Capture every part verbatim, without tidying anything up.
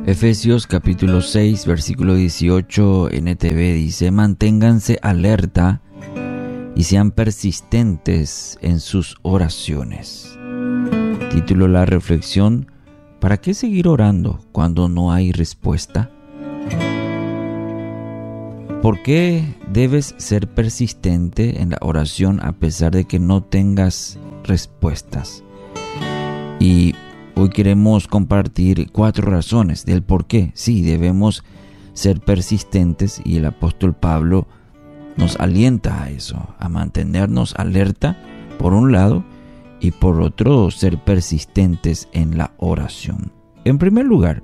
Efesios capítulo seis, versículo dieciocho, N T V dice: manténganse alerta y sean persistentes en sus oraciones. Título de la reflexión: ¿para qué seguir orando cuando no hay respuesta? ¿Por qué debes ser persistente en la oración a pesar de que no tengas respuestas? Y hoy queremos compartir cuatro razones del por qué sí debemos ser persistentes, y el apóstol Pablo nos alienta a eso, a mantenernos alerta por un lado y por otro ser persistentes en la oración. En primer lugar,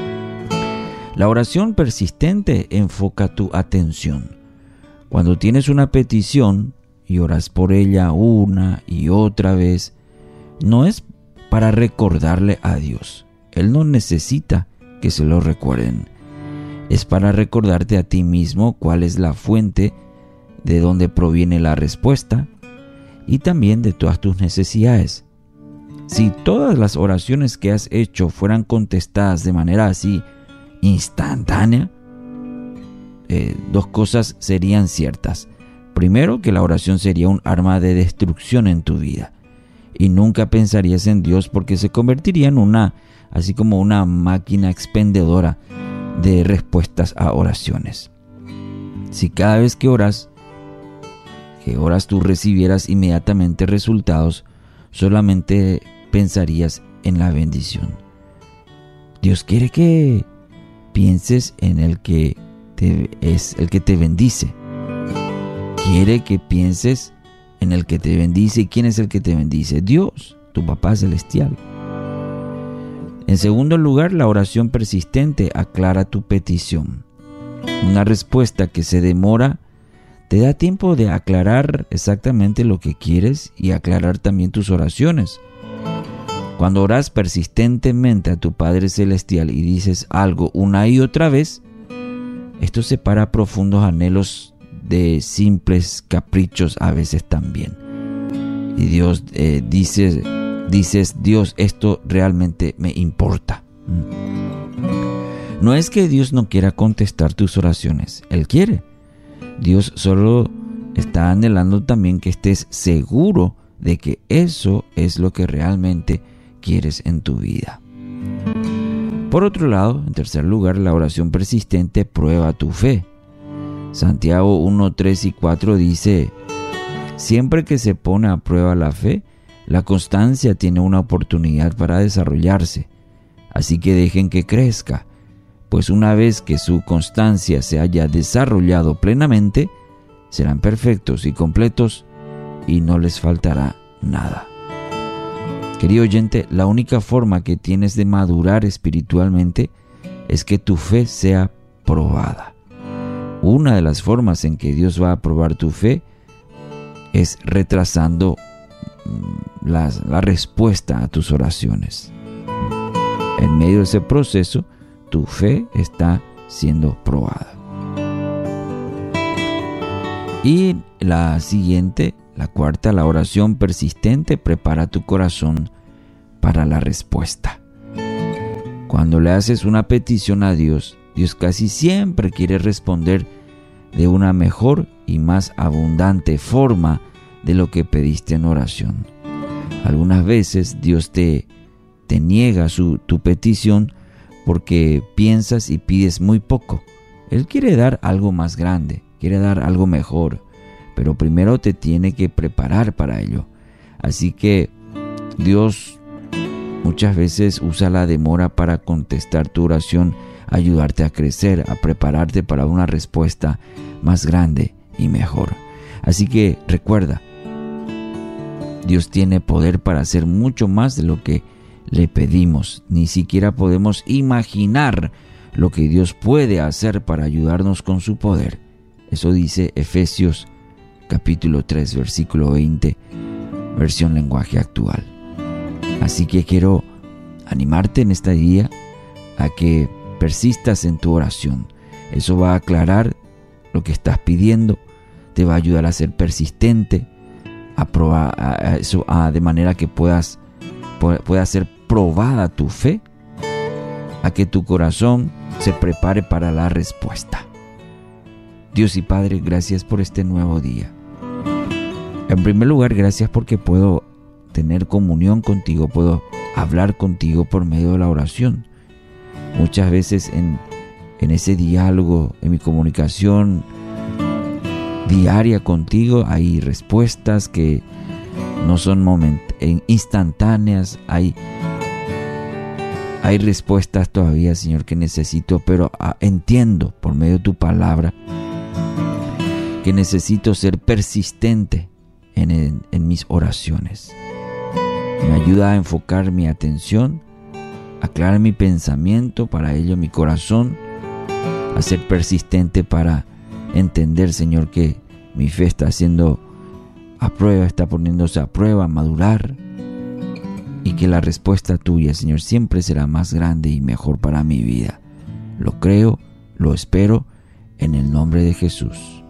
la oración persistente enfoca tu atención. Cuando tienes una petición y oras por ella una y otra vez, no es para recordarle a Dios. Él no necesita que se lo recuerden. Es para recordarte a ti mismo cuál es la fuente de donde proviene la respuesta y también de todas tus necesidades. Si todas las oraciones que has hecho fueran contestadas de manera así instantánea, eh, dos cosas serían ciertas. Primero, que la oración sería un arma de destrucción en tu vida y nunca pensarías en Dios, porque se convertiría en una, así como una máquina expendedora de respuestas a oraciones. Si cada vez que oras, que oras tú recibieras inmediatamente resultados, solamente pensarías en la bendición. Dios quiere que pienses en el que te, es el que te bendice. Quiere que pienses en el que te bendice. ¿Y quién es el que te bendice? Dios, tu Papá Celestial. En segundo lugar, la oración persistente aclara tu petición. Una respuesta que se demora te da tiempo de aclarar exactamente lo que quieres y aclarar también tus oraciones. Cuando oras persistentemente a tu Padre Celestial y dices algo una y otra vez, esto separa profundos anhelos de simples caprichos a veces también. Y Dios eh, dice, dices, Dios, esto realmente me importa. No es que Dios no quiera contestar tus oraciones, Él quiere. Dios solo está anhelando también que estés seguro de que eso es lo que realmente quieres en tu vida. Por otro lado, en tercer lugar, la oración persistente prueba tu fe. Santiago uno, tres y cuatro dice: siempre que se pone a prueba la fe, la constancia tiene una oportunidad para desarrollarse. Así que dejen que crezca, pues una vez que su constancia se haya desarrollado plenamente, serán perfectos y completos y no les faltará nada. Querido oyente, la única forma que tienes de madurar espiritualmente es que tu fe sea probada. Una de las formas en que Dios va a probar tu fe es retrasando la, la respuesta a tus oraciones. En medio de ese proceso, tu fe está siendo probada. Y la siguiente, la cuarta, la oración persistente prepara tu corazón para la respuesta. Cuando le haces una petición a Dios, Dios casi siempre quiere responder de una mejor y más abundante forma de lo que pediste en oración. Algunas veces Dios te, te niega su, tu petición porque piensas y pides muy poco. Él quiere dar algo más grande, quiere dar algo mejor, pero primero te tiene que preparar para ello. Así que Dios muchas veces usa la demora para contestar tu oración, ayudarte a crecer, a prepararte para una respuesta más grande y mejor. Así que recuerda, Dios tiene poder para hacer mucho más de lo que le pedimos. Ni siquiera podemos imaginar lo que Dios puede hacer para ayudarnos con su poder. Eso dice Efesios capítulo tres, versículo veinte, versión lenguaje actual. Así que quiero animarte en este día a que persistas en tu oración. Eso va a aclarar lo que estás pidiendo, te va a ayudar a ser persistente, a probar a eso, a, de manera que puedas pueda ser probada tu fe. a que tu corazón se prepare para la respuesta. Dios y Padre, gracias por este nuevo día. En primer lugar, gracias porque puedo tener comunión contigo, puedo hablar contigo por medio de la oración. Muchas veces en, en ese diálogo, en mi comunicación diaria contigo, hay respuestas que no son moment- instantáneas, hay, hay respuestas todavía, Señor, que necesito, pero ah, entiendo por medio de tu palabra que necesito ser persistente en, en, en mis oraciones. Me ayuda a enfocar mi atención, aclarar mi pensamiento, para ello mi corazón, a ser persistente para entender, Señor, que mi fe está siendo a prueba, está poniéndose a prueba, a madurar, y que la respuesta tuya, Señor, siempre será más grande y mejor para mi vida. Lo creo, lo espero, en el nombre de Jesús.